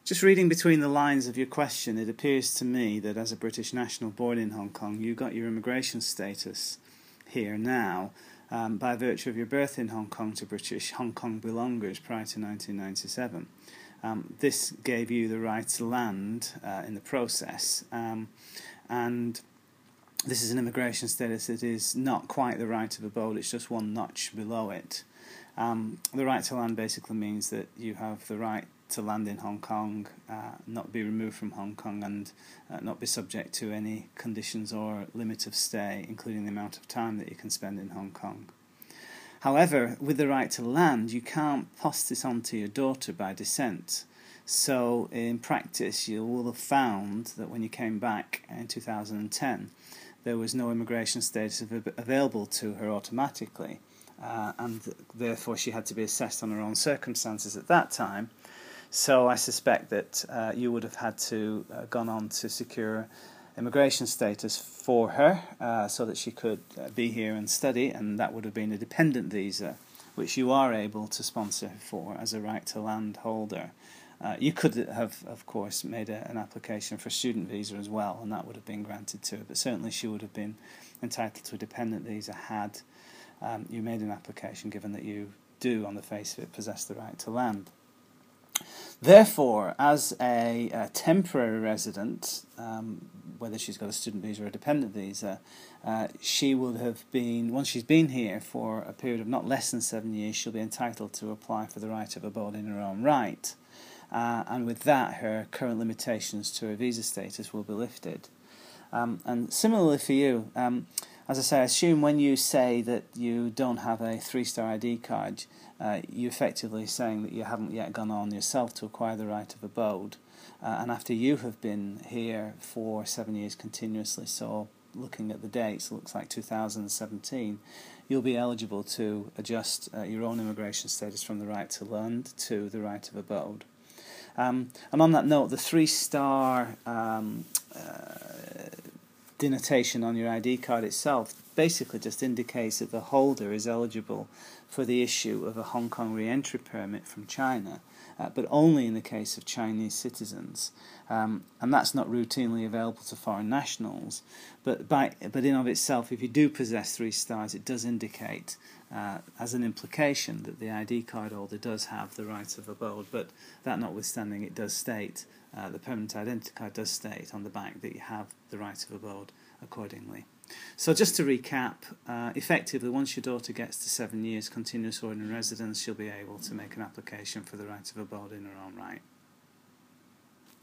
Just reading between the lines of your question, it appears to me that as a British national born in Hong Kong, you got your immigration status here now by virtue of your birth in Hong Kong to British Hong Kong belongers prior to 1997. This gave you the right to land in the process, and this is an immigration status that is not quite the right of abode, it's just one notch below it. The right to land basically means that you have the right to land in Hong Kong, not be removed from Hong Kong, and not be subject to any conditions or limit of stay, including the amount of time that you can spend in Hong Kong. However, with the right to land, you can't pass this on to your daughter by descent. So in practice, you will have found that when you came back in 2010, there was no immigration status available to her automatically, and therefore she had to be assessed on her own circumstances at that time. So I suspect that you would have had to gone on to secure immigration status for her so that she could be here and study, and that would have been a dependent visa, which you are able to sponsor for as a right to land holder. You could have, of course, made an application for a student visa as well, and that would have been granted to her, but certainly she would have been entitled to a dependent visa had you made an application, given that you do, on the face of it, possess the right to land. Therefore, as a temporary resident, whether she's got a student visa or a dependent visa, she will have been, once she's been here for a period of not less than 7 years, she'll be entitled to apply for the right of abode in her own right. And with that, her current limitations to her visa status will be lifted. And similarly for you, as I say, I assume when you say that you don't have a 3-star ID card, you're effectively saying that you haven't yet gone on yourself to acquire the right of abode. And after you have been here for 7 years continuously, so looking at the dates, it looks like 2017, you'll be eligible to adjust your own immigration status from the right to land to the right of abode. And on that note, the 3-star denotation on your ID card itself basically just indicates that the holder is eligible for the issue of a Hong Kong re-entry permit from China, but only in the case of Chinese citizens. And that's not routinely available to foreign nationals, but in of itself, if you do possess 3 stars, it does indicate, as an implication, that the ID card holder does have the right of abode, but that notwithstanding, it does state, the permanent identity card does state on the back that you have the right of abode accordingly. So just to recap, effectively, once your daughter gets to 7 years continuous ordinary residence, she'll be able to make an application for the right of abode in her own right.